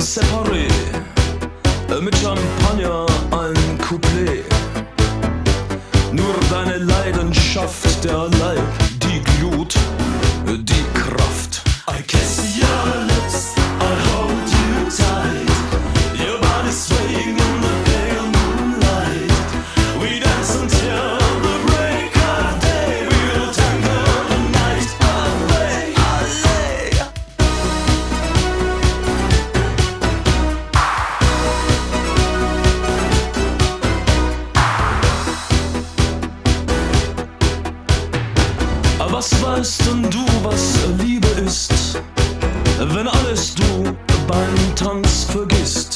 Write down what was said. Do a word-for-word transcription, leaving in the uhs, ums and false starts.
Separé, mit Champagner ein Couplet. Nur deine Leidenschaft, der Leib, die Glut, die Kraft. I kiss your lips, I hold you tight. Your body swaying in the pale moonlight. We dance until the break of day. We'll tangle the night away. Alley. Was weißt denn du, was Liebe ist, wenn alles du beim Tanz vergisst?